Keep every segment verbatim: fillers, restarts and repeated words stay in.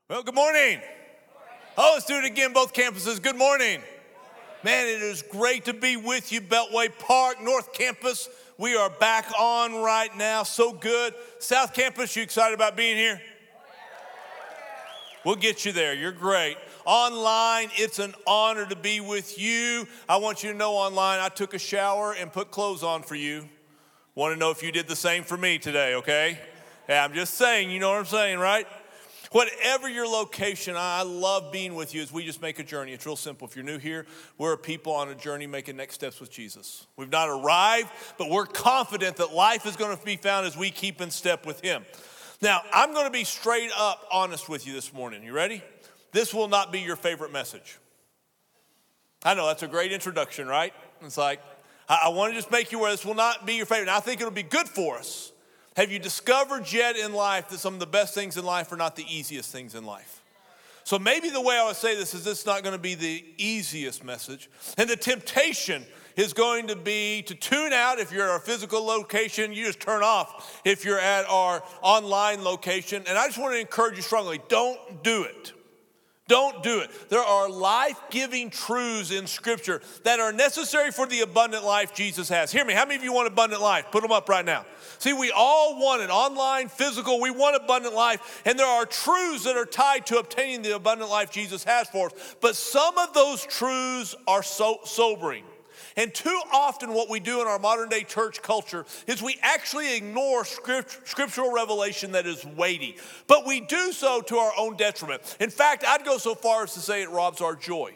Well, good morning. Oh, let's do it again, both campuses. Good morning. Man, it is great to be with you, Beltway Park, North Campus. We are back on right now. So good. South Campus, you excited about being here? We'll get you there. You're great. Online, it's an honor to be with you. I want you to know online, I took a shower and put clothes on for you. Want to know if you did the same for me today, okay? Yeah, I'm just saying, you know what I'm saying, right? Whatever your location, I love being with you as we just make a journey. It's real simple. If you're new here, we're a people on a journey making next steps with Jesus. We've not arrived, but we're confident that life is going to be found as we keep in step with Him. Now, I'm going to be straight up honest with you this morning. You ready? This will not be your favorite message. I know that's a great introduction, right? It's like, I, I want to just make you aware this will not be your favorite. Now, I think it'll be good for us. Have you discovered yet in life that some of the best things in life are not the easiest things in life? So maybe the way I would say this is this is not going to be the easiest message. And the temptation is going to be to tune out if you're at our physical location. You just turn off if you're at our online location. And I just want to encourage you strongly, don't do it. Don't do it. There are life-giving truths in Scripture that are necessary for the abundant life Jesus has. Hear me. How many of you want abundant life? Put them up right now. See, we all want it. Online, physical, we want abundant life. And there are truths that are tied to obtaining the abundant life Jesus has for us. But some of those truths are so sobering. And too often what we do in our modern day church culture is we actually ignore script, scriptural revelation that is weighty. But we do so to our own detriment. In fact, I'd go so far as to say it robs our joy.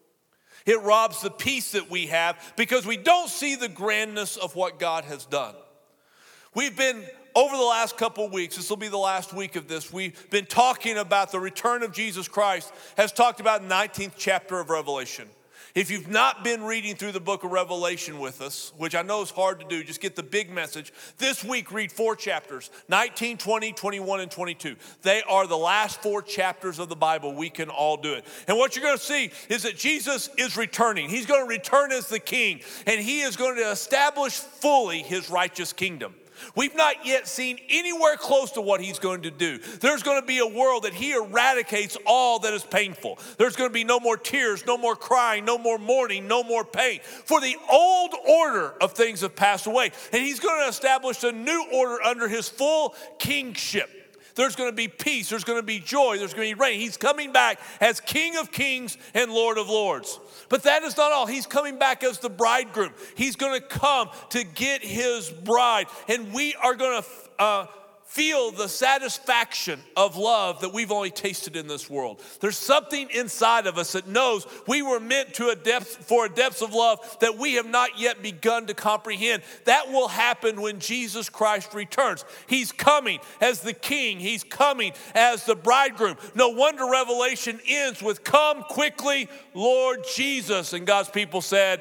It robs the peace that we have because we don't see the grandness of what God has done. We've been, over the last couple of weeks, this will be the last week of this, we've been talking about the return of Jesus Christ as talked about in the nineteenth chapter of Revelation. If you've not been reading through the book of Revelation with us, which I know is hard to do, just get the big message. This week, read four chapters, nineteen, twenty, twenty-one, and twenty-two. They are the last four chapters of the Bible. We can all do it. And what you're going to see is that Jesus is returning. He's going to return as the king, and he is going to establish fully his righteous kingdom. We've not yet seen anywhere close to what he's going to do. There's going to be a world that he eradicates all that is painful. There's going to be no more tears, no more crying, no more mourning, no more pain. For the old order of things have passed away. And he's going to establish a new order under his full kingship. There's going to be peace. There's going to be joy. There's going to be reign. He's coming back as King of Kings and Lord of Lords. But that is not all. He's coming back as the bridegroom. He's going to come to get his bride. And we are going to uh, feel the satisfaction of love that we've only tasted in this world. There's something inside of us that knows we were meant to a depth for a depth of love that we have not yet begun to comprehend. That will happen when Jesus Christ returns. He's coming as the king. He's coming as the bridegroom. No wonder Revelation ends with, "Come quickly, Lord Jesus." And God's people said,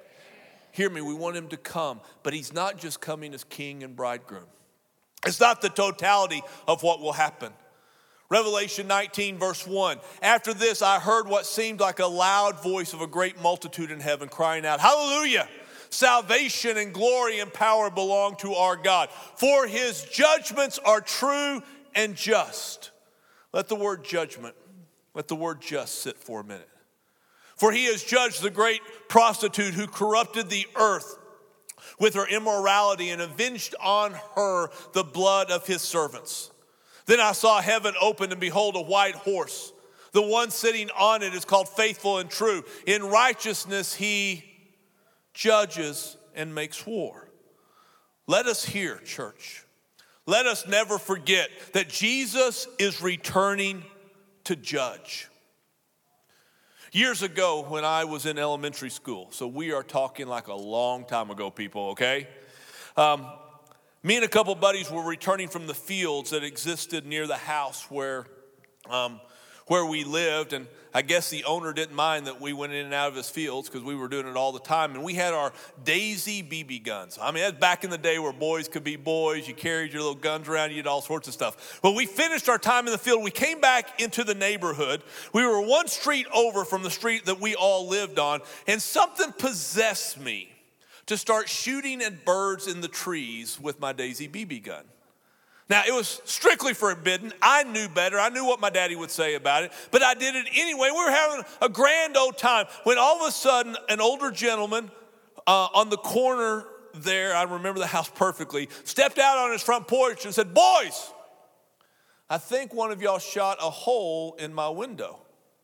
hear me, we want him to come. But he's not just coming as king and bridegroom. It's not the totality of what will happen. Revelation nineteen verse one. After this, I heard what seemed like a loud voice of a great multitude in heaven crying out, "Hallelujah! Salvation and glory and power belong to our God. For his judgments are true and just." Let the word judgment, let the word just sit for a minute. For he has judged the great prostitute who corrupted the earth with her immorality and avenged on her the blood of his servants. Then I saw heaven open, and behold, a white horse. The one sitting on it is called Faithful and True. In righteousness he judges and makes war. Let us hear, church. Let us never forget that Jesus is returning to judge. Years ago when I was in elementary school, so we are talking like a long time ago, people, okay? Um, me and a couple buddies were returning from the fields that existed near the house where um, where we lived, and I guess the owner didn't mind that we went in and out of his fields because we were doing it all the time, and we had our Daisy B B guns. I mean, that's back in the day where boys could be boys. You carried your little guns around, you did all sorts of stuff. Well, we finished our time in the field. We came back into the neighborhood. We were one street over from the street that we all lived on, and something possessed me to start shooting at birds in the trees with my Daisy B B gun. Now, it was strictly forbidden. I knew better. I knew what my daddy would say about it, but I did it anyway. We were having a grand old time when all of a sudden an older gentleman uh, on the corner there, I remember the house perfectly, stepped out on his front porch and said, "Boys, I think one of y'all shot a hole in my window."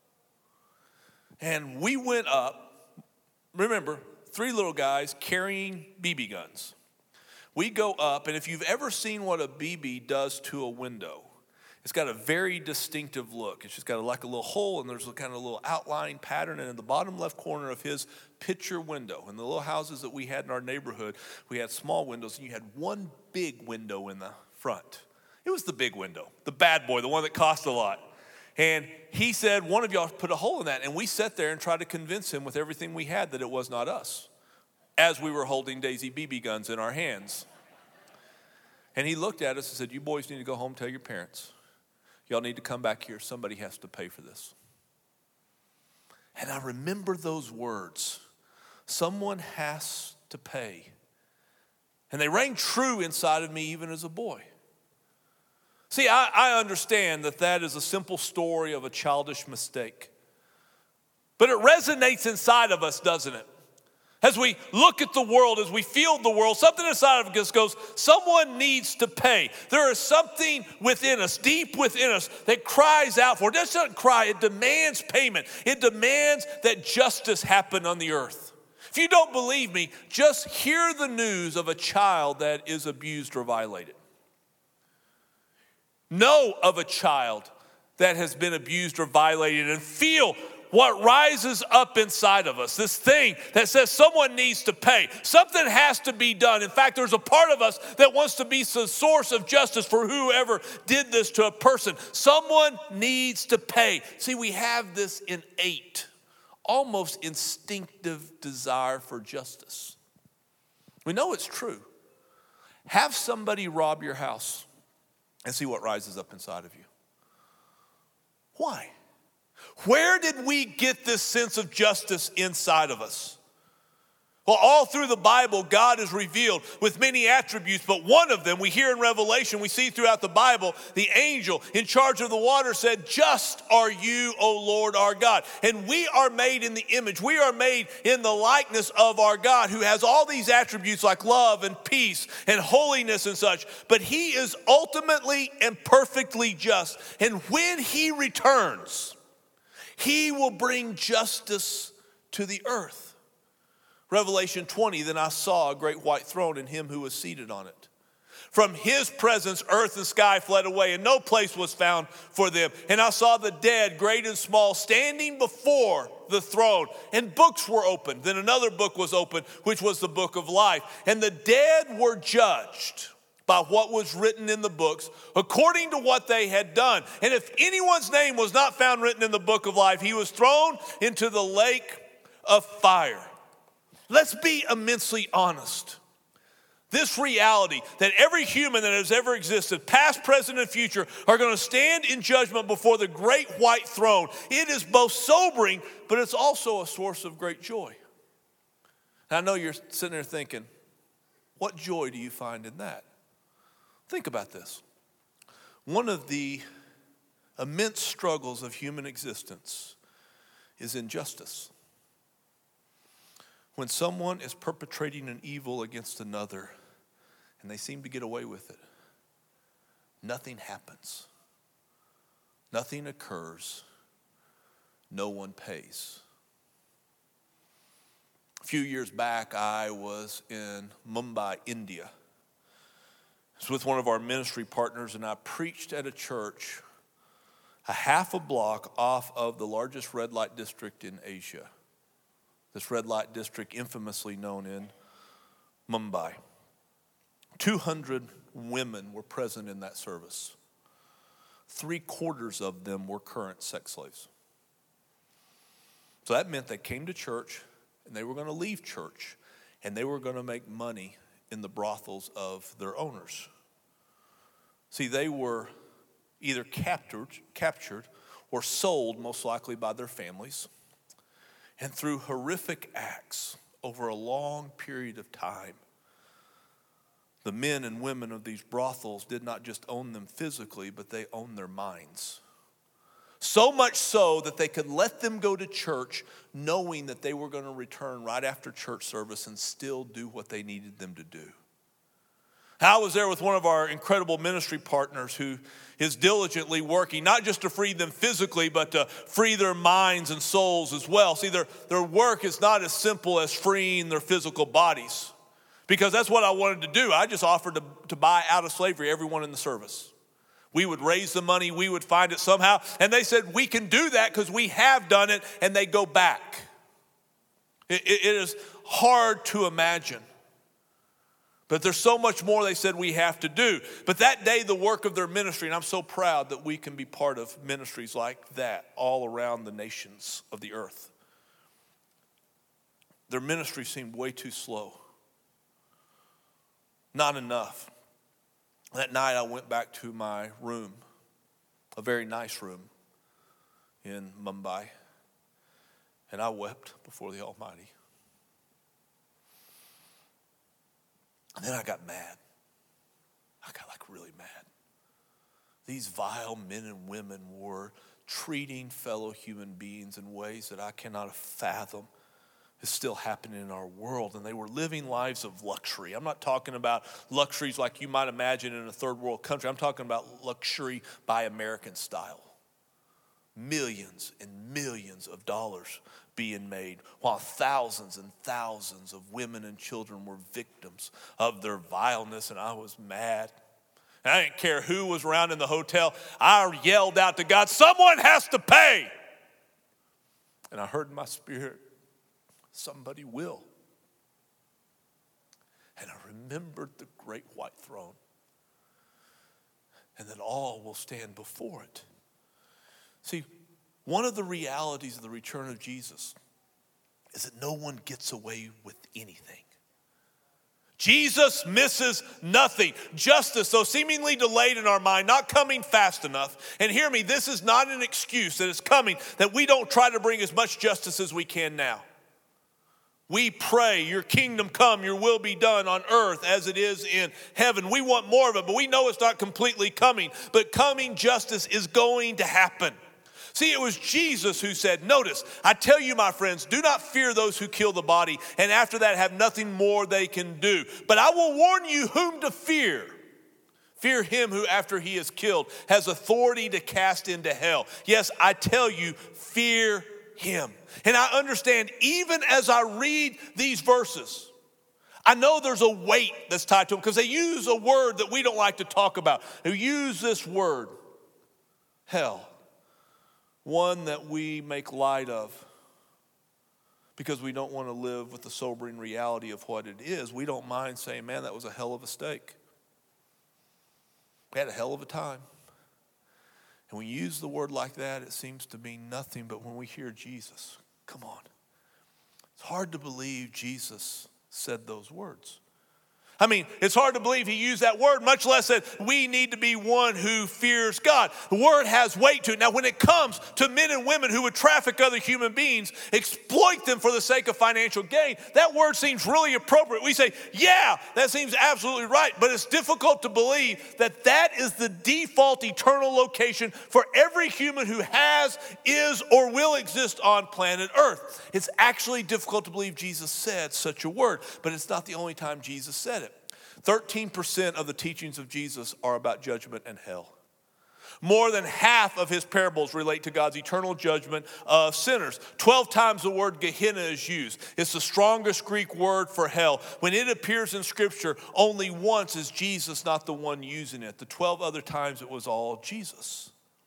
And we went up, remember, three little guys carrying B B guns. We go up, and if you've ever seen what a B B does to a window, it's got a very distinctive look. It's just got a, like a little hole, and there's a kind of a little outline pattern. And in the bottom left corner of his picture window, in the little houses that we had in our neighborhood, we had small windows, and you had one big window in the front. It was the big window, the bad boy, the one that cost a lot. And he said, "One of y'all put a hole in that." And we sat there and tried to convince him with everything we had that it was not us, as we were holding Daisy B B guns in our hands. And he looked at us and said, "You boys need to go home and tell your parents. Y'all need to come back here. Somebody has to pay for this." And I remember those words. Someone has to pay. And they rang true inside of me even as a boy. See, I, I understand that that is a simple story of a childish mistake. But it resonates inside of us, doesn't it? As we look at the world, as we feel the world, something inside of us goes, someone needs to pay. There is something within us, deep within us, that cries out for it. It doesn't cry, it demands payment. It demands that justice happen on the earth. If you don't believe me, just hear the news of a child that is abused or violated. Know of a child that has been abused or violated and feel what rises up inside of us, this thing that says someone needs to pay. Something has to be done. In fact, there's a part of us that wants to be the source of justice for whoever did this to a person. Someone needs to pay. See, we have this innate, almost instinctive desire for justice. We know it's true. Have somebody rob your house and see what rises up inside of you. Why? Where did we get this sense of justice inside of us? Well, all through the Bible, God is revealed with many attributes, but one of them we hear in Revelation, we see throughout the Bible, the angel in charge of the water said, "Just are you, O Lord our God." And we are made in the image. We are made in the likeness of our God, who has all these attributes like love and peace and holiness and such. But he is ultimately and perfectly just. And when he returns, he will bring justice to the earth. Revelation twenty, then I saw a great white throne and him who was seated on it. From his presence, earth and sky fled away, and no place was found for them. And I saw the dead, great and small, standing before the throne, and books were opened. Then another book was opened, which was the book of life. And the dead were judged by what was written in the books, according to what they had done. And if anyone's name was not found written in the book of life, he was thrown into the lake of fire. Let's be immensely honest. This reality that every human that has ever existed, past, present, and future, are going to stand in judgment before the great white throne. It is both sobering, but it's also a source of great joy. And I know you're sitting there thinking, what joy do you find in that? Think about this. One of the immense struggles of human existence is injustice. When someone is perpetrating an evil against another and they seem to get away with it, nothing happens. Nothing occurs. No one pays. A few years back, I was in Mumbai, India. I was with one of our ministry partners, and I preached at a church a half a block off of the largest red light district in Asia. This red light district infamously known in Mumbai. two hundred women were present in that service. Three quarters of them were current sex slaves. So that meant they came to church and they were going to leave church and they were going to make money in the brothels of their owners. See, they were either captured, captured or sold, most likely by their families. And through horrific acts over a long period of time, The men and women of these brothels did not just own them physically, but they owned their minds. So much so that they could let them go to church knowing that they were going to return right after church service and still do what they needed them to do. I was there with one of our incredible ministry partners who is diligently working, not just to free them physically, but to free their minds and souls as well. See, their, their work is not as simple as freeing their physical bodies, because that's what I wanted to do. I just offered to, to buy out of slavery everyone in the service. We would raise the money, we would find it somehow. And they said, we can do that because we have done it, and they go back. It, it, it is hard to imagine. But there's so much more they said we have to do. But that day, the work of their ministry, and I'm so proud that we can be part of ministries like that all around the nations of the earth. Their ministry seemed way too slow. Not enough. That night I went back to my room, a very nice room in Mumbai, and I wept before the Almighty. And then I got mad. I got like really mad. These vile men and women were treating fellow human beings in ways that I cannot fathom is still happening in our world. And they were living lives of luxury. I'm not talking about luxuries like you might imagine in a third world country. I'm talking about luxury by American style. Millions and millions of dollars being made, while thousands and thousands of women and children were victims of their vileness. And I was mad. And I didn't care who was around in the hotel. I yelled out to God, someone has to pay. And I heard in my spirit, somebody will. And I remembered the great white throne, and that all will stand before it. See, one of the realities of the return of Jesus is that no one gets away with anything. Jesus misses nothing. Justice, though seemingly delayed in our mind, not coming fast enough. And hear me, this is not an excuse that is coming, that we don't try to bring as much justice as we can now. We pray, your kingdom come, your will be done on earth as it is in heaven. We want more of it, but we know it's not completely coming. But coming justice is going to happen. See, it was Jesus who said, notice, I tell you, my friends, do not fear those who kill the body, and after that have nothing more they can do. But I will warn you whom to fear. Fear him who, after he is killed, has authority to cast into hell. Yes, I tell you, fear him. And I understand, even as I read these verses, I know there's a weight that's tied to them, because they use a word that we don't like to talk about. They use this word, hell. One that we make light of because we don't want to live with the sobering reality of what it is. We don't mind saying, man, that was a hell of a steak. We had a hell of a time. And when you use the word like that, it seems to mean nothing. But when we hear Jesus, come on. It's hard to believe Jesus said those words. I mean, it's hard to believe he used that word, much less that we need to be one who fears God. The word has weight to it. Now, when it comes to men and women who would traffic other human beings, exploit them for the sake of financial gain, that word seems really appropriate. We say, yeah, that seems absolutely right. But it's difficult to believe that that is the default eternal location for every human who has, is, or will exist on planet Earth. It's actually difficult to believe Jesus said such a word, but it's not the only time Jesus said it. thirteen percent of the teachings of Jesus are about judgment and hell. More than half of his parables relate to God's eternal judgment of sinners. Twelve times the word Gehenna is used. It's the strongest Greek word for hell. When it appears in Scripture, only once is Jesus not the one using it. The twelve other times it was all Jesus.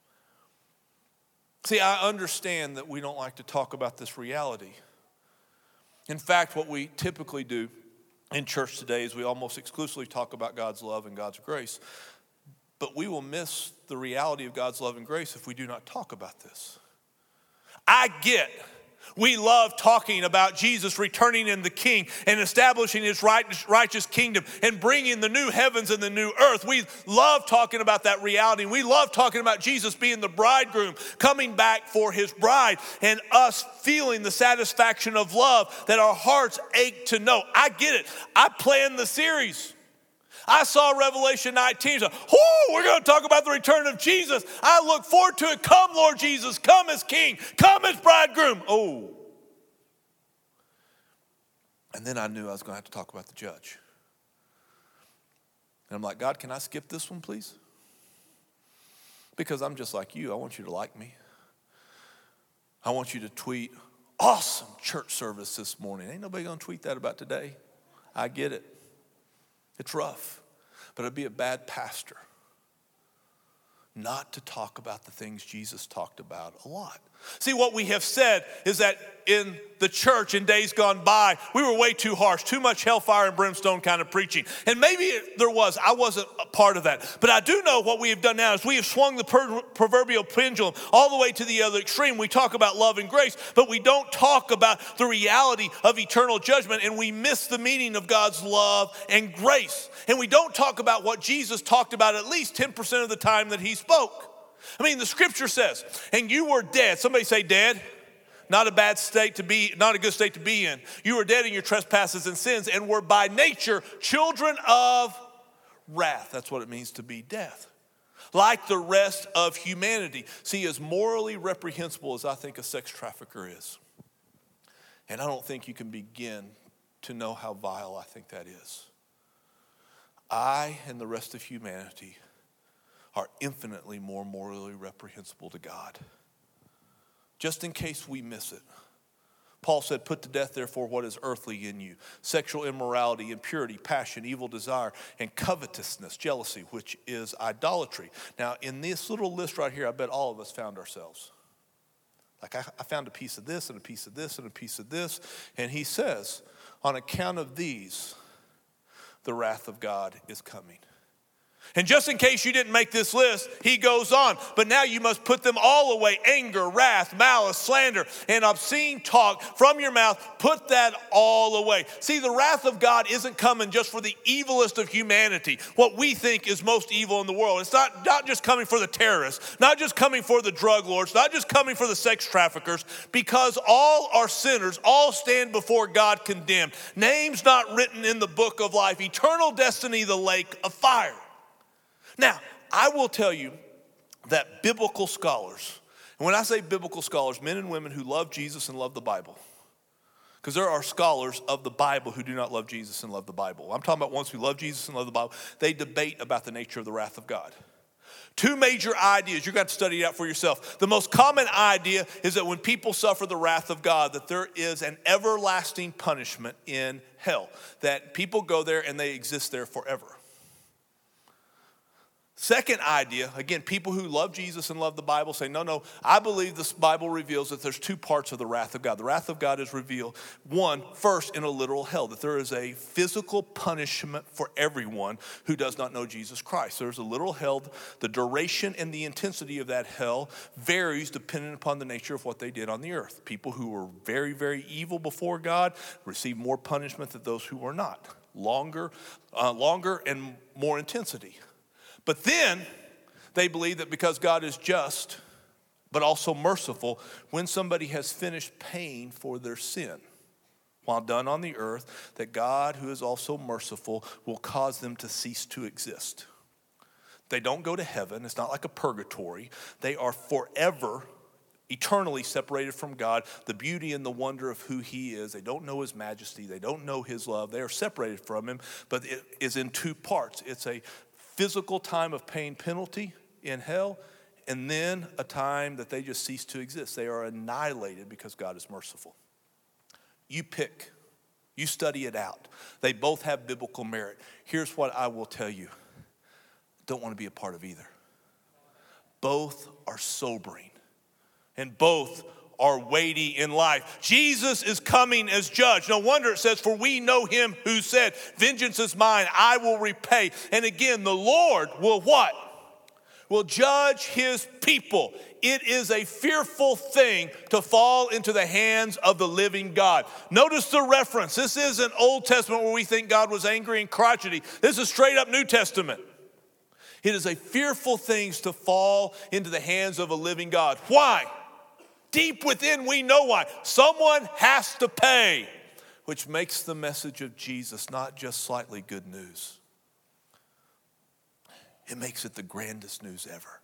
See, I understand that we don't like to talk about this reality. In fact, what we typically do in church today is we almost exclusively talk about God's love and God's grace. But we will miss the reality of God's love and grace if we do not talk about this. I get, we love talking about Jesus returning in the King and establishing his righteous kingdom and bringing the new heavens and the new earth. We love talking about that reality. We love talking about Jesus being the bridegroom, coming back for his bride, and us feeling the satisfaction of love that our hearts ache to know. I get it. I planned the series. I saw Revelation nineteen. So, whoo, we're going to talk about the return of Jesus. I look forward to it. Come, Lord Jesus. Come as King. Come as bridegroom. Oh. And then I knew I was going to have to talk about the judge. And I'm like, God, can I skip this one, please? Because I'm just like you. I want you to like me. I want you to tweet, awesome church service this morning. Ain't nobody going to tweet that about today. I get it. It's rough. But I'd be a bad pastor not to talk about the things Jesus talked about a lot. See, what we have said is that in the church in days gone by, we were way too harsh, too much hellfire and brimstone kind of preaching. And maybe there was. I wasn't a part of that. But I do know what we have done now is we have swung the per- proverbial pendulum all the way to the other extreme. We talk about love and grace, but we don't talk about the reality of eternal judgment, and we miss the meaning of God's love and grace. And we don't talk about what Jesus talked about at least ten percent of the time that he spoke. I mean, the scripture says, and you were dead. Somebody say dead. Not a bad state to be, not a good state to be in. You were dead in your trespasses and sins and were by nature children of wrath. That's what it means to be death. Like the rest of humanity. See, as morally reprehensible as I think a sex trafficker is, and I don't think you can begin to know how vile I think that is, I and the rest of humanity are infinitely more morally reprehensible to God. Just in case we miss it. Paul said, put to death, therefore, what is earthly in you. Sexual immorality, impurity, passion, evil desire, and covetousness, jealousy, which is idolatry. Now, in this little list right here, I bet all of us found ourselves. Like, I, I found a piece of this, and a piece of this, and a piece of this. And he says, on account of these, the wrath of God is coming. And just in case you didn't make this list, he goes on. But now you must put them all away. Anger, wrath, malice, slander, and obscene talk from your mouth. Put that all away. See, the wrath of God isn't coming just for the evilest of humanity, what we think is most evil in the world. It's not, not just coming for the terrorists, not just coming for the drug lords, not just coming for the sex traffickers, because all are sinners, all stand before God condemned. Names not written in the book of life, eternal destiny, the lake of fire. Now, I will tell you that biblical scholars, and when I say biblical scholars, men and women who love Jesus and love the Bible, because there are scholars of the Bible who do not love Jesus and love the Bible. I'm talking about ones who love Jesus and love the Bible. They debate about the nature of the wrath of God. Two major ideas. You've got to study it out for yourself. The most common idea is that when people suffer the wrath of God, that there is an everlasting punishment in hell, that people go there and they exist there forever. Second idea, again, people who love Jesus and love the Bible say, no, no, I believe this Bible reveals that there's two parts of the wrath of God. The wrath of God is revealed, one, first in a literal hell, that there is a physical punishment for everyone who does not know Jesus Christ. There's a literal hell. The duration and the intensity of that hell varies depending upon the nature of what they did on the earth. People who were very, very evil before God receive more punishment than those who were not. Longer, uh, longer and more intensity. But then they believe that because God is just, but also merciful, when somebody has finished paying for their sin while done on the earth, that God, who is also merciful, will cause them to cease to exist. They don't go to heaven. It's not like a purgatory. They are forever, eternally separated from God, the beauty and the wonder of who he is. They don't know his majesty. They don't know his love. They are separated from him, but it is in two parts. It's a physical time of paying penalty in hell, and then a time that they just cease to exist. They are annihilated because God is merciful. You pick. You study it out. They both have biblical merit. Here's what I will tell you. Don't want to be a part of either. Both are sobering, and both are weighty in life. Jesus is coming as judge. No wonder it says, for we know him who said, vengeance is mine, I will repay. And again, the Lord will what? Will judge his people. It is a fearful thing to fall into the hands of the living God. Notice the reference. This isn't Old Testament where we think God was angry and crotchety. This is straight up New Testament. It is a fearful thing to fall into the hands of a living God. Why? Deep within, we know why. Someone has to pay, which makes the message of Jesus not just slightly good news. it makes it the grandest news ever.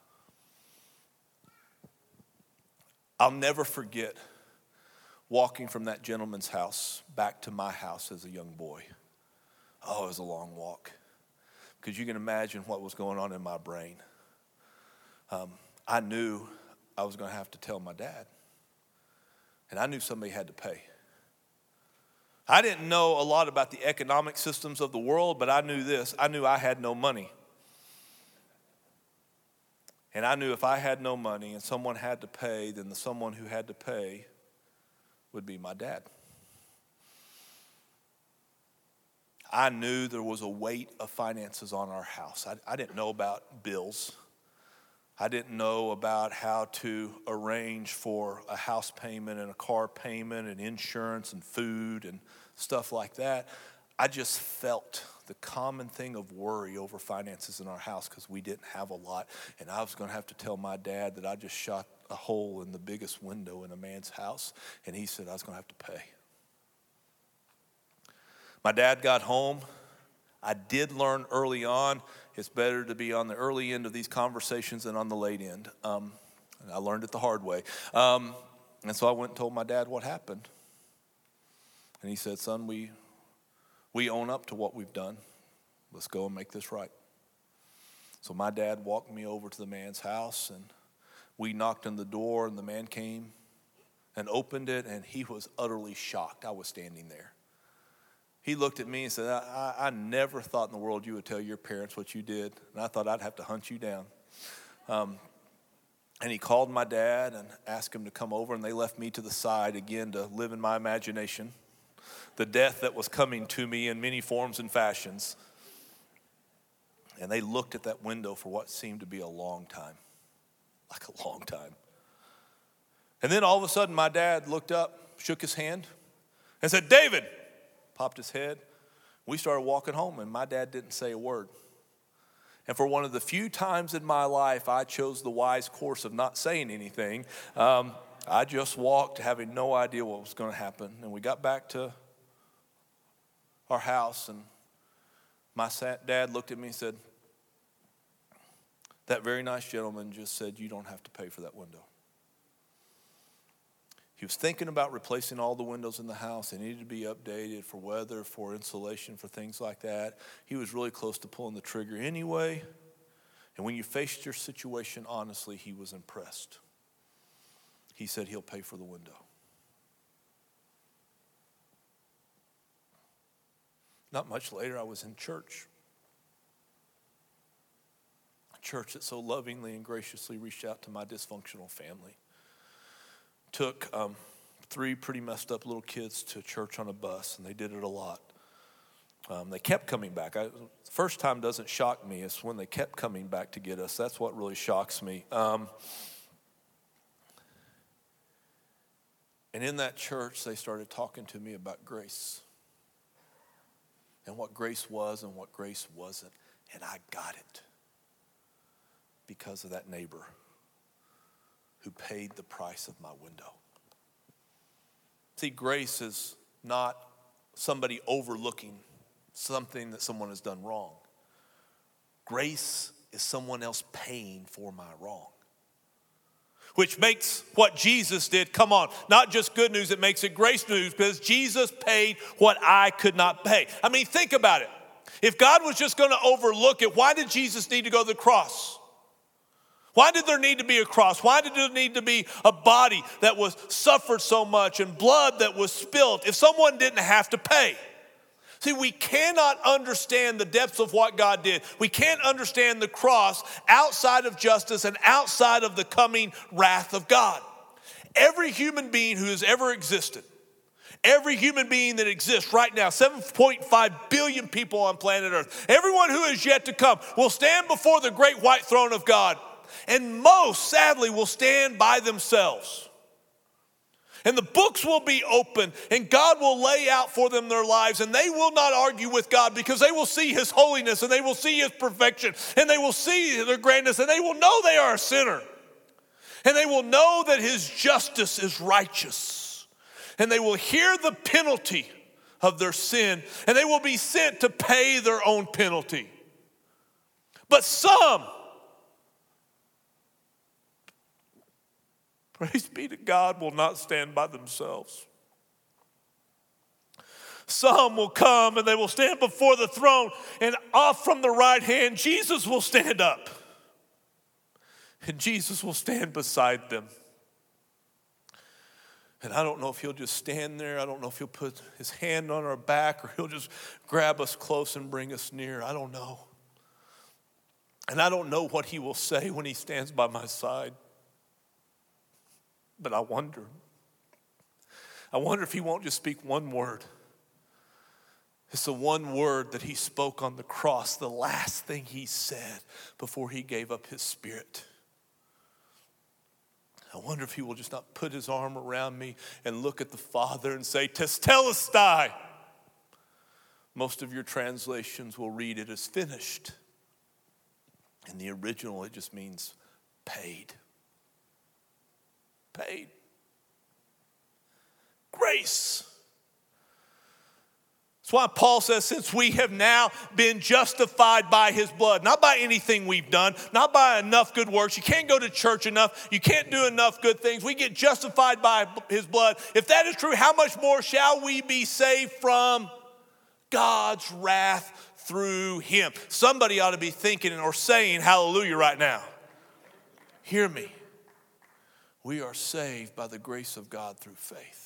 I'll never forget walking from that gentleman's house back to my house as a young boy. Oh, it was a long walk. Because you can imagine what was going on in my brain. Um, I knew I was going to have to tell my dad. And I knew somebody had to pay. I didn't know a lot about the economic systems of the world, but I knew this. I knew I had no money. And I knew if I had no money and someone had to pay, then the someone who had to pay would be my dad. I knew there was a weight of finances on our house. I, I didn't know about bills. I didn't know about how to arrange for a house payment and a car payment and insurance and food and stuff like that. I just felt the common thing of worry over finances in our house because we didn't have a lot. And I was going to have to tell my dad that I just shot a hole in the biggest window in a man's house. And he said I was going to have to pay. My dad got home. I did learn early on it's better to be on the early end of these conversations than on the late end. Um, and I learned it the hard way. Um, and so I went and told my dad what happened. And he said, son, we we own up to what we've done. Let's go and make this right. So my dad walked me over to the man's house, and we knocked on the door, and the man came and opened it, and he was utterly shocked. I was standing there. He looked at me and said, I, I, I never thought in the world you would tell your parents what you did, and I thought I'd have to hunt you down. Um, and he called my dad and asked him to come over, and they left me to the side again to live in my imagination, the death that was coming to me in many forms and fashions. And they looked at that window for what seemed to be a long time, like a long time. And then all of a sudden, my dad looked up, shook his hand, and said, David, popped his head. We started walking home, and my dad didn't say a word. And for one of the few times in my life I chose the wise course of not saying anything, um, I just walked having no idea what was going to happen. And we got back to our house, and my dad looked at me and said, that very nice gentleman just said you don't have to pay for that window. He was thinking about replacing all the windows in the house. They needed to be updated for weather, for insulation, for things like that. He was really close to pulling the trigger anyway. And when you faced your situation honestly, he was impressed. He said he'll pay for the window. Not much later, I was in church. A church that so lovingly and graciously reached out to my dysfunctional family. Took um, three pretty messed up little kids to church on a bus, and they did it a lot. Um, they kept coming back. I, the first time doesn't shock me. It's when they kept coming back to get us. That's what really shocks me. Um, and in that church, they started talking to me about grace and what grace was and what grace wasn't. And I got it because of that neighbor who paid the price of my window. See, grace is not somebody overlooking something that someone has done wrong. Grace is someone else paying for my wrong. Which makes what Jesus did, come on, not just good news, it makes it grace news because Jesus paid what I could not pay. I mean, think about it. If God was just going to overlook it, why did Jesus need to go to the cross? Why did there need to be a cross? Why did there need to be a body that was suffered so much and blood that was spilled if someone didn't have to pay? See, we cannot understand the depths of what God did. We can't understand the cross outside of justice and outside of the coming wrath of God. Every human being who has ever existed, every human being that exists right now, seven point five billion people on planet Earth, everyone who is yet to come will stand before the great white throne of God. And most, sadly, will stand by themselves. And the books will be open, and God will lay out for them their lives, and they will not argue with God because they will see his holiness, and they will see his perfection, and they will see their grandness, and they will know they are a sinner. And they will know that his justice is righteous. And they will hear the penalty of their sin, and they will be sent to pay their own penalty. But some, praise be to God, will not stand by themselves. Some will come and they will stand before the throne, and off from the right hand, Jesus will stand up. And Jesus will stand beside them. And I don't know if he'll just stand there. I don't know if he'll put his hand on our back or he'll just grab us close and bring us near. I don't know. And I don't know what he will say when he stands by my side. But I wonder. I wonder if he won't just speak one word. It's the one word that he spoke on the cross, the last thing he said before he gave up his spirit. I wonder if he will just not put his arm around me and look at the Father and say, Tetelestai. Most of your translations will read it as finished. In the original, it just means paid. Paid. Grace. That's why Paul says, since we have now been justified by his blood, not by anything we've done, not by enough good works. You can't go to church enough. You can't do enough good things. We get justified by his blood. If that is true, how much more shall we be saved from God's wrath through him? Somebody ought to be thinking or saying hallelujah right now. Hear me. We are saved by the grace of God through faith.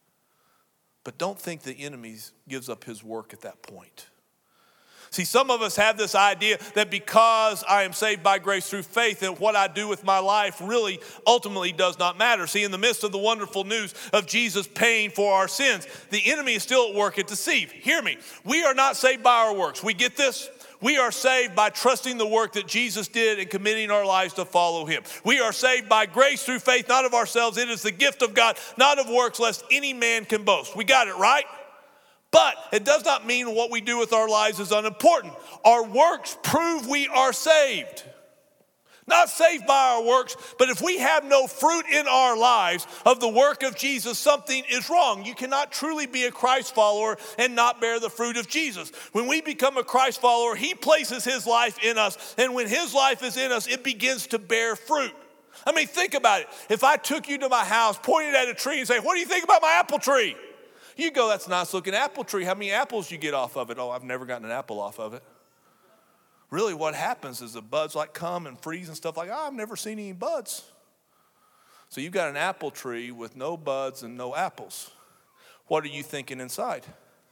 But don't think the enemy gives up his work at that point. See, some of us have this idea that because I am saved by grace through faith, that what I do with my life really ultimately does not matter. See, in the midst of the wonderful news of Jesus paying for our sins, the enemy is still at work at deceive. Hear me. We are not saved by our works. We get this? We are saved by trusting the work that Jesus did and committing our lives to follow him. We are saved by grace through faith, not of ourselves. It is the gift of God, not of works, lest any man can boast. We got it, right? But it does not mean what we do with our lives is unimportant. Our works prove we are saved. Not saved by our works, but if we have no fruit in our lives of the work of Jesus, something is wrong. You cannot truly be a Christ follower and not bear the fruit of Jesus. When we become a Christ follower, he places his life in us. And when his life is in us, it begins to bear fruit. I mean, think about it. If I took you to my house, pointed at a tree and say, what do you think about my apple tree? You go, that's a nice looking apple tree. How many apples do you get off of it? Oh, I've never gotten an apple off of it. Really what happens is the buds like come and freeze and stuff like, oh, I've never seen any buds. So you've got an apple tree with no buds and no apples. What are you thinking inside?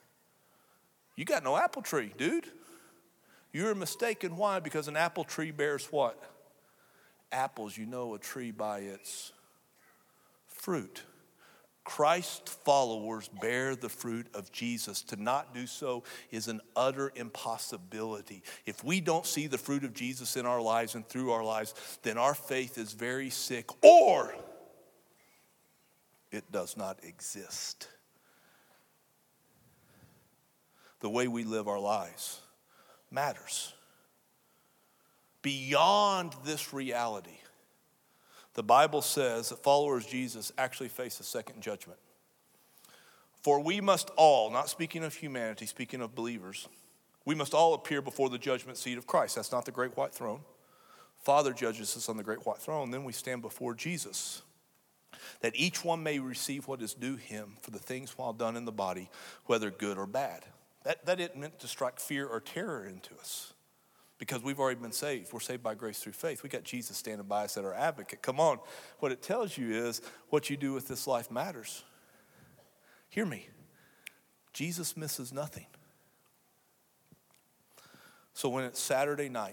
You got no apple tree, dude. You're mistaken. Why? Because an apple tree bears what? Apples. You know a tree by its fruit. Christ followers bear the fruit of Jesus. To not do so is an utter impossibility. If we don't see the fruit of Jesus in our lives and through our lives, then our faith is very sick, or it does not exist. The way we live our lives matters. Beyond this reality, the Bible says that followers of Jesus actually face a second judgment. For we must all, not speaking of humanity, speaking of believers, we must all appear before the judgment seat of Christ. That's not the great white throne. Father judges us on the great white throne. Then we stand before Jesus, that each one may receive what is due him for the things while done in the body, whether good or bad. That, that isn't meant to strike fear or terror into us. Because we've already been saved. We're saved by grace through faith. We got Jesus standing by us as our advocate. Come on. What it tells you is what you do with this life matters. Hear me. Jesus misses nothing. So when it's Saturday night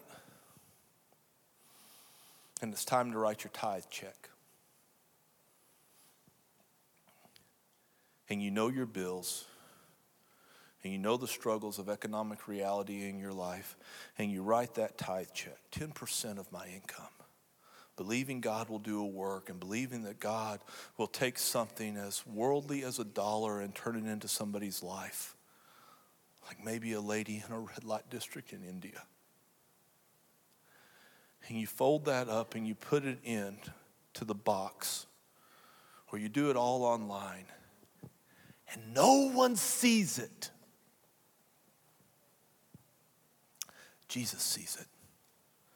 and it's time to write your tithe check, and you know your bills, and you know the struggles of economic reality in your life, and you write that tithe check, ten percent of my income, believing God will do a work and believing that God will take something as worldly as a dollar and turn it into somebody's life, like maybe a lady in a red light district in India. And you fold that up and you put it in to the box, or you do it all online, and no one sees it. Jesus sees it.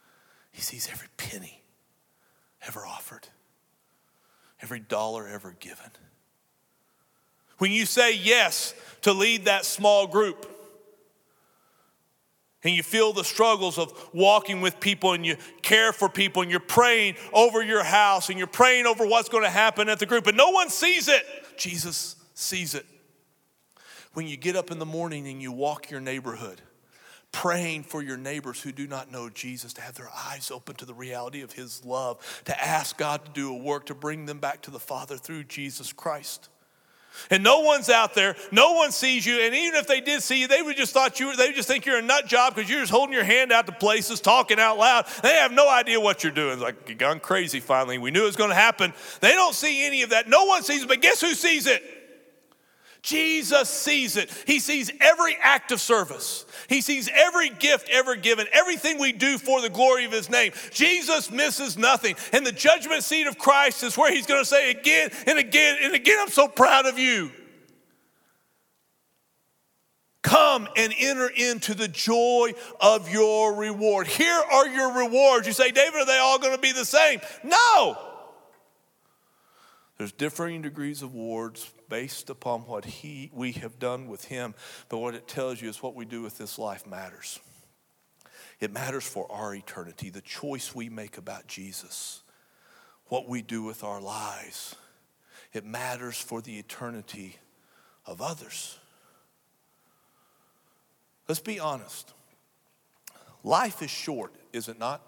He sees every penny ever offered, every dollar ever given. When you say yes to lead that small group, and you feel the struggles of walking with people, and you care for people, and you're praying over your house, and you're praying over what's going to happen at the group, and no one sees it, Jesus sees it. When you get up in the morning and you walk your neighborhood, praying for your neighbors who do not know Jesus, to have their eyes open to the reality of his love, to ask God to do a work to bring them back to the Father through Jesus Christ. And no one's out there, no one sees you, and even if they did see you, they would just thought you were, they would just think you're a nut job because you're just holding your hand out to places, talking out loud. They have no idea what you're doing. It's like, you've gone crazy finally. We knew it was going to happen. They don't see any of that. No one sees it, but guess who sees it? Jesus sees it. He sees every act of service. He sees every gift ever given, everything we do for the glory of his name. Jesus misses nothing. And the judgment seat of Christ is where he's going to say again and again and again, I'm so proud of you. Come and enter into the joy of your reward. Here are your rewards. You say, David, are they all going to be the same? No. There's differing degrees of rewards based upon what he, we have done with him. But what it tells you is what we do with this life matters. It matters for our eternity, the choice we make about Jesus, what we do with our lives. It matters for the eternity of others. Let's be honest. Life is short, is it not?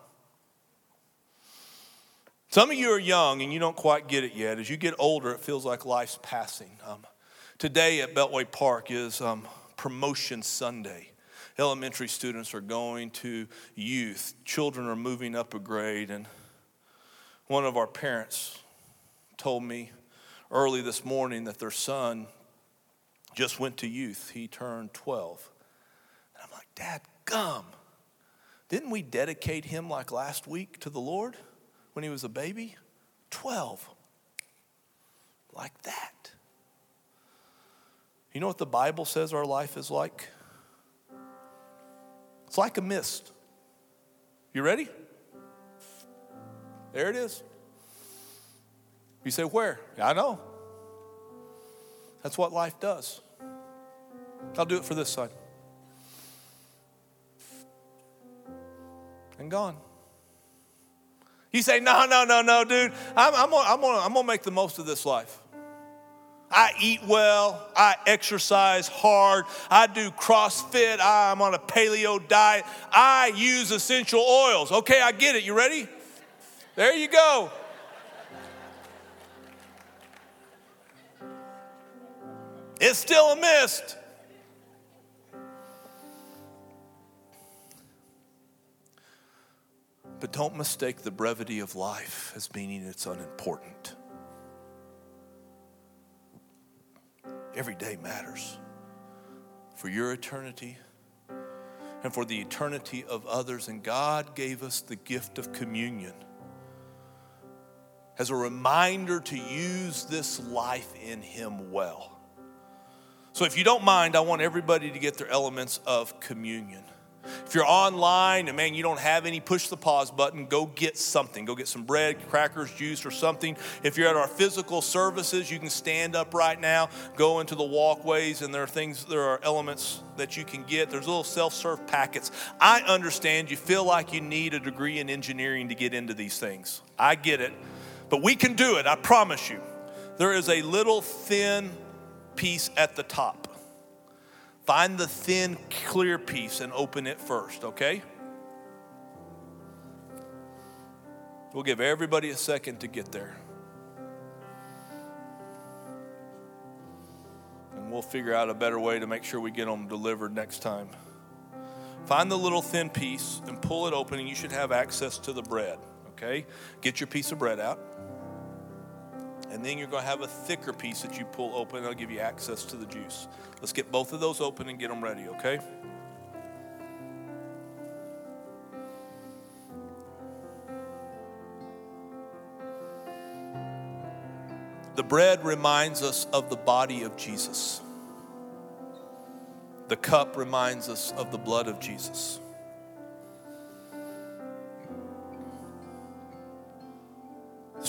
Some of you are young and you don't quite get it yet. As you get older, it feels like life's passing. Um, today at Beltway Park is um, Promotion Sunday. Elementary students are going to youth. Children are moving up a grade. And one of our parents told me early this morning that their son just went to youth. He turned twelve. And I'm like, Dad, gum. Didn't we dedicate him like last week to the Lord? When he was a baby, twelve, like that. You know what the Bible says our life is like? It's like a mist. You ready? There it is. You say, where? I know. That's what life does. I'll do it for this side. And gone. You say, no, no, no, no, dude. I'm, I'm, gonna, I'm, gonna, I'm gonna make the most of this life. I eat well. I exercise hard. I do CrossFit. I'm on a paleo diet. I use essential oils. Okay, I get it. You ready? There you go. It's still a mist. But don't mistake the brevity of life as meaning it's unimportant. Every day matters for your eternity and for the eternity of others. And God gave us the gift of communion as a reminder to use this life in him well. So if you don't mind, I want everybody to get their elements of communion. If you're online and man, you don't have any, push the pause button, go get something. Go get some bread, crackers, juice, or something. If you're at our physical services, you can stand up right now, go into the walkways, and there are things, there are elements that you can get. There's little self-serve packets. I understand you feel like you need a degree in engineering to get into these things. I get it. But we can do it, I promise you. There is a little thin piece at the top. Find the thin, clear piece and open it first, okay? We'll give everybody a second to get there. And we'll figure out a better way to make sure we get them delivered next time. Find the little thin piece and pull it open, and you should have access to the bread, okay? Get your piece of bread out. And then you're going to have a thicker piece that you pull open. That'll give you access to the juice. Let's get both of those open and get them ready, okay? The bread reminds us of the body of Jesus. The cup reminds us of the blood of Jesus.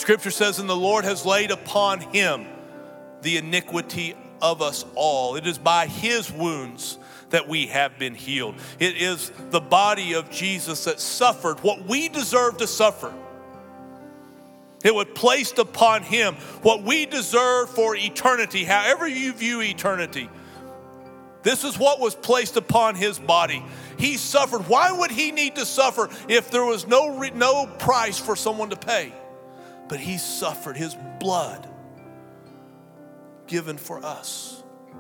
Scripture says, and the Lord has laid upon him the iniquity of us all. It is by his wounds that we have been healed. It is the body of Jesus that suffered what we deserve to suffer. It was placed upon him what we deserve for eternity, however you view eternity. This is what was placed upon his body. He suffered. Why would he need to suffer if there was no, no price for someone to pay? But he suffered, his blood given for us.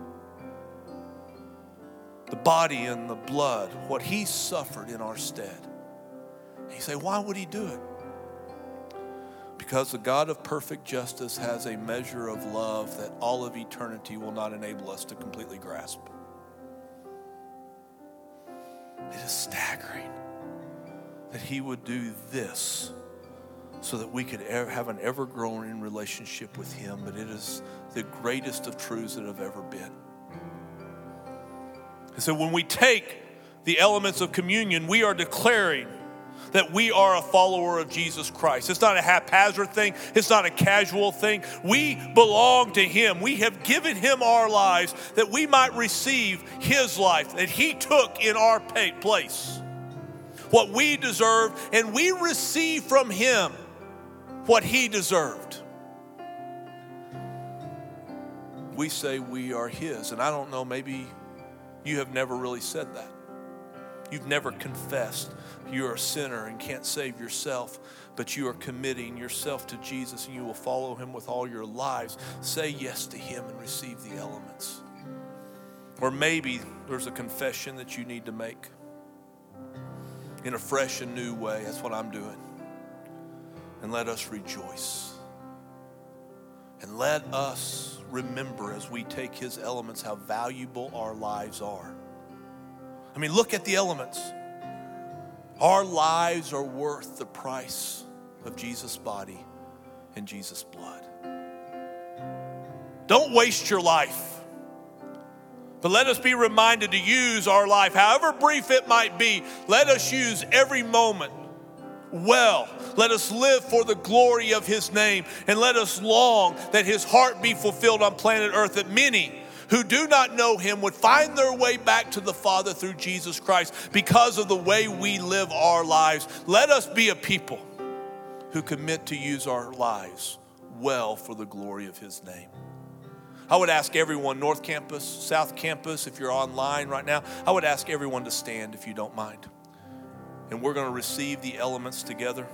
The body and the blood, what he suffered in our stead. You say, why would he do it? Because the God of perfect justice has a measure of love that all of eternity will not enable us to completely grasp. It is staggering that he would do this so that we could have an ever-growing relationship with him. But it is the greatest of truths that have ever been. And so when we take the elements of communion, we are declaring that we are a follower of Jesus Christ. It's not a haphazard thing. It's not a casual thing. We belong to him. We have given him our lives that we might receive his life that he took in our place. What we deserve, and we receive from him what he deserved. We say we are his. And I don't know, maybe you have never really said that. You've never confessed you're a sinner and can't save yourself, but you are committing yourself to Jesus and you will follow him with all your lives. Say yes to him and receive the elements. Or maybe there's a confession that you need to make in a fresh and new way. That's what I'm doing. And let us rejoice. And let us remember as we take his elements how valuable our lives are. I mean, look at the elements. Our lives are worth the price of Jesus' body and Jesus' blood. Don't waste your life. But let us be reminded to use our life, however brief it might be. Let us use every moment well. Let us live for the glory of his name. And let us long that his heart be fulfilled on planet earth, that many who do not know him would find their way back to the Father through Jesus Christ because of the way we live our lives. Let us be a people who commit to use our lives well for the glory of his name. I would ask everyone, North Campus, South Campus, if you're online right now, I would ask everyone to stand if you don't mind. And we're going to receive the elements together.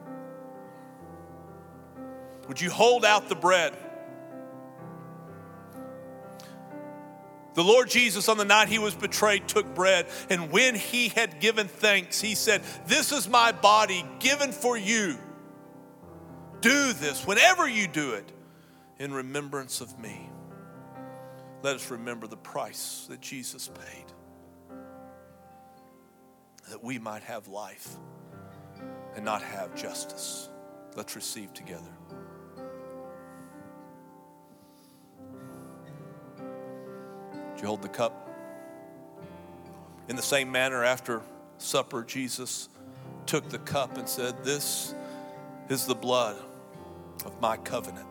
Would you hold out the bread? The Lord Jesus, on the night he was betrayed, took bread, and when he had given thanks, he said, "This is my body given for you. Do this whenever you do it in remembrance of me." Let us remember the price that Jesus paid, that we might have life and not have justice. Let's receive together. Would you hold the cup? In the same manner, after supper, Jesus took the cup and said, "This is the blood of my covenant."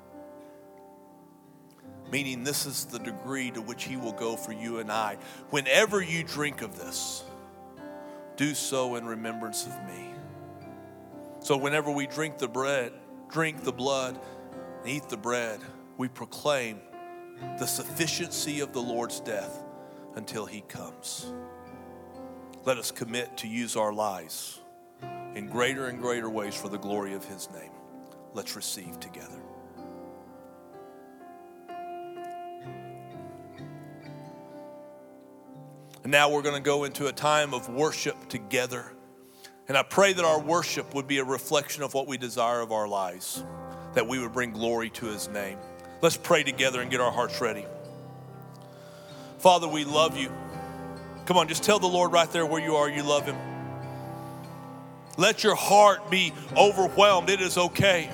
Meaning this is the degree to which he will go for you and I. Whenever you drink of this, do so in remembrance of me. So whenever we drink the bread, drink the blood, and eat the bread, we proclaim the sufficiency of the Lord's death until he comes. Let us commit to use our lives in greater and greater ways for the glory of his name. Let's receive together. And now we're going to go into a time of worship together. And I pray that our worship would be a reflection of what we desire of our lives, that we would bring glory to his name. Let's pray together and get our hearts ready. Father, we love you. Come on, just tell the Lord right there where you are, you love him. Let your heart be overwhelmed. It is okay.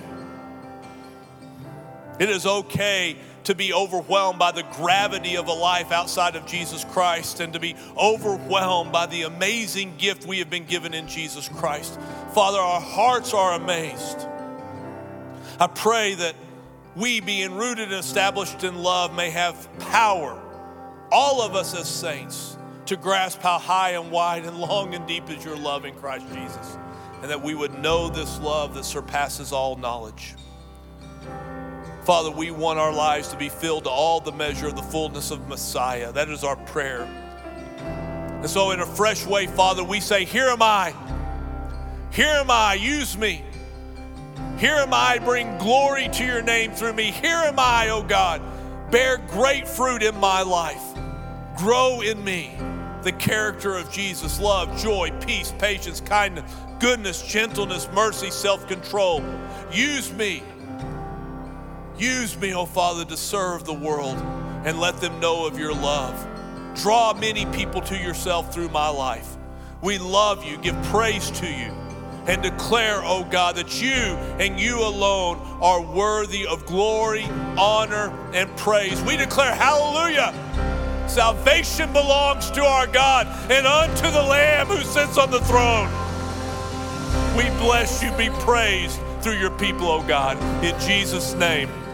It is okay to be overwhelmed by the gravity of a life outside of Jesus Christ and to be overwhelmed by the amazing gift we have been given in Jesus Christ. Father, our hearts are amazed. I pray that we, being rooted and established in love, may have power, all of us as saints, to grasp how high and wide and long and deep is your love in Christ Jesus, and that we would know this love that surpasses all knowledge. Father, we want our lives to be filled to all the measure of the fullness of Messiah. That is our prayer. And so in a fresh way, Father, we say, here am I. Here am I. Use me. Here am I. Bring glory to your name through me. Here am I, oh God. Bear great fruit in my life. Grow in me the character of Jesus: love, joy, peace, patience, kindness, goodness, gentleness, mercy, self-control. Use me. Use me, oh Father, to serve the world and let them know of your love. Draw many people to yourself through my life. We love you, give praise to you, and declare, oh God, that you and you alone are worthy of glory, honor, and praise. We declare, hallelujah! Salvation belongs to our God and unto the Lamb who sits on the throne. We bless you, be praised through your people, oh God. In Jesus' name.